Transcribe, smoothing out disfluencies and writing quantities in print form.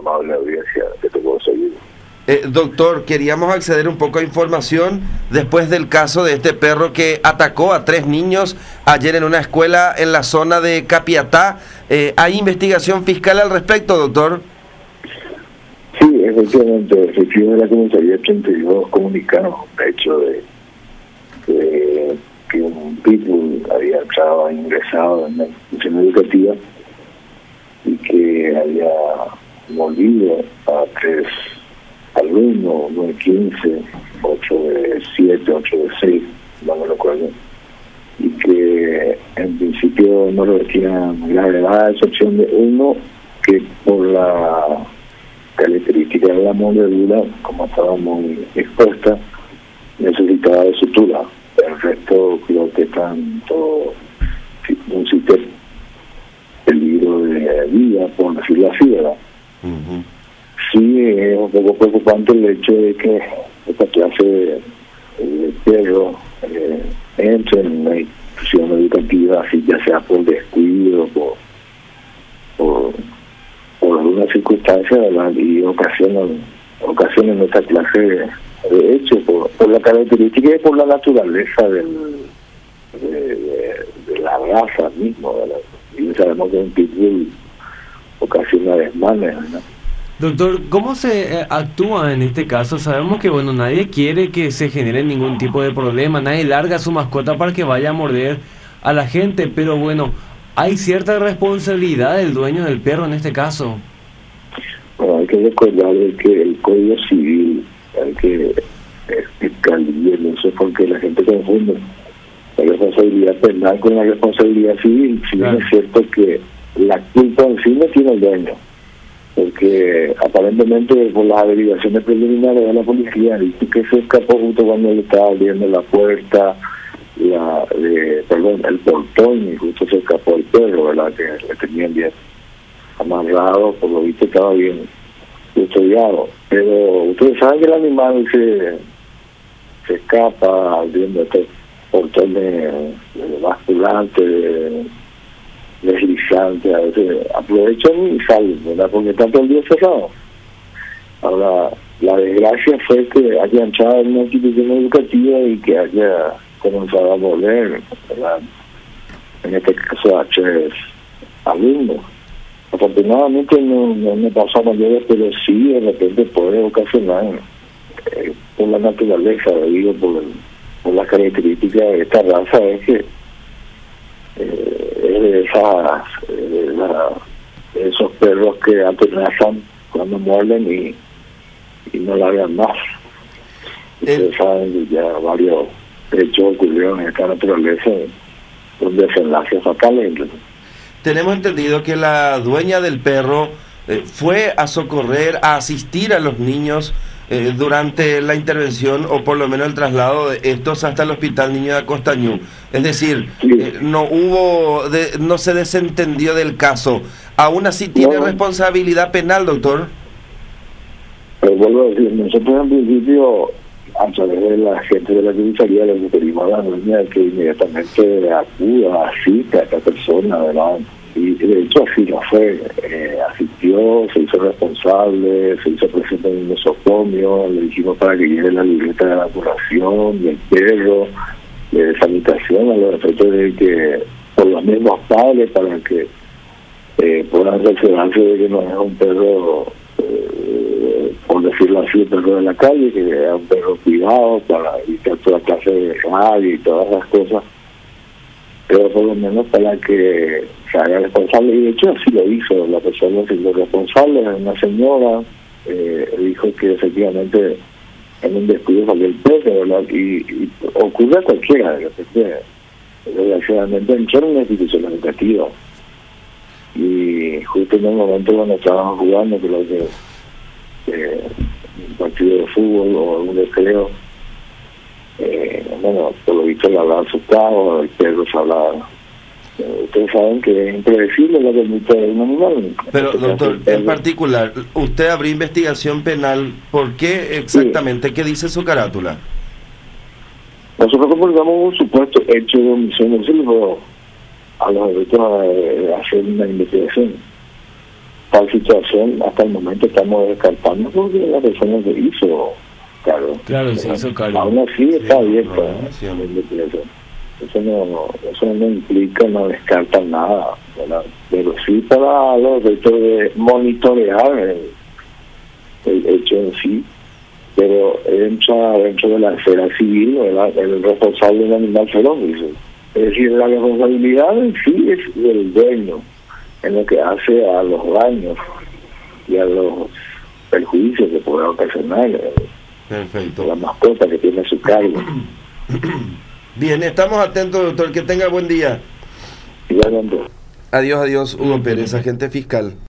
amable audiencia que te puedo seguir. Doctor, queríamos acceder un poco a información después del caso de este perro que atacó a 3 niños ayer en una escuela en la zona de Capiatá. ¿Hay investigación fiscal al respecto, doctor? Sí, efectivamente, efectivamente la comisaría 82 comunicaron un hecho de que un pitbull había ingresado en la institución educativa y que había mordido a 3 alumnos, uno de 15, 8 de 7, 8 de 6, no me recuerdo, y que en principio no revertían gravedad, a excepción de uno que por la característica de la mordedura, como estaba muy expuesta, necesitaba de sutura. El resto creo que están todo un sistema peligro de vida, por decirlo así, ¿verdad? Uh-huh. Sí, es un poco preocupante el hecho de que esta clase de perros entre en una institución educativa, así ya sea por descuido, por alguna circunstancia, ¿verdad? Y ocasionan esta clase de hecho por la característica y por la naturaleza de la raza misma, ¿verdad? Y sabemos que un pitbull ocasiona desmanes, ¿verdad? Doctor, ¿cómo se actúa en este caso? Sabemos que, bueno, nadie quiere que se genere ningún tipo de problema, nadie larga a su mascota para que vaya a morder a la gente, pero bueno, hay cierta responsabilidad del dueño del perro en este caso. Bueno, hay que recordar que el Código Civil, hay que explicar bien eso porque la gente confunde la responsabilidad penal con la responsabilidad civil. Si bien es cierto que la culpa en sí no tiene el dueño, porque aparentemente por las averiguaciones preliminares de la policía dice que se escapó justo cuando le estaba abriendo la puerta, el portón, y justo se escapó el perro, ¿verdad? Que le tenían bien amarrado, por lo visto estaba bien custodiado. Pero ustedes saben que el animal se escapa abriendo estos portones basculantes, deslizantes, a veces aprovechan y salen, ¿verdad? Porque está todo el día cerrado. Ahora, la desgracia fue que haya entrado en una institución educativa y que haya comenzado a volver, ¿verdad? En este caso a 3 alumnos. Afortunadamente no pasó a mayores, pero sí de repente puede ocasionar por la naturaleza, digo, por las características de esta raza, es que es de esos perros que atenazan cuando muerden y no largan más. Ustedes saben que ya varios hechos ocurrieron en esta naturaleza con desenlaces fatales. Tenemos entendido que la dueña del perro fue a socorrer, a asistir a los niños durante la intervención o por lo menos el traslado de estos hasta el Hospital Niño de Acostañú. Es decir, no se desentendió del caso. ¿Aún así tiene responsabilidad penal, doctor? Vuelvo a decir, nosotros en principio, a través de la gente de la comisaría, le pedimos a la dueña que inmediatamente acuda, asista a esta persona, ¿verdad? Y de hecho así lo fue, asistió, se hizo responsable, se hizo presente en un nosocomio, le dijimos para que lleve la libreta de vacunación del perro, de sanitación, a los efectos de que por los mismos padres, para que puedan cerciorarse de que no es un perro, por decirlo así, un perro de la calle, que es un perro cuidado para evitar toda clase de rabia y todas las cosas, pero por lo menos para que se haga responsable. Y de hecho así lo hizo, la persona se hizo responsable, una señora dijo que efectivamente en un descuido salió el perro, ¿verdad? Y ocurre a cualquiera, de repente, desgraciadamente entró en una institución educativa y justo en el momento cuando estaban jugando, creo que un partido de fútbol o algún recreo, bueno, por lo visto le hablaba asustado, el perro se hablaba. Ustedes saben que es impredecible la conducta de un animal. Pero, doctor, en particular, usted abrió investigación penal. ¿Por qué exactamente? Sí. ¿Qué dice su carátula? Nosotros comunicamos un supuesto hecho de omisión del silbo a los efectos de hacer una investigación. tal situación hasta el momento estamos descartando porque la persona que hizo cargo. Claro, se hizo cargo. Aún así está abierta, sí. Eso no implica, no descarta nada, ¿verdad? Pero sí para los efectos de monitorear el hecho en sí, pero entra dentro de la esfera civil, ¿verdad? El responsable del animal feroz, dice. Es decir, la responsabilidad en sí es del dueño en lo que hace a los daños y a los perjuicios que pueda ocasionar Perfecto. la mascota que tiene a su cargo. Bien, estamos atentos, doctor. Que tenga buen día. Igualmente. Adiós, Hugo Pérez, agente fiscal.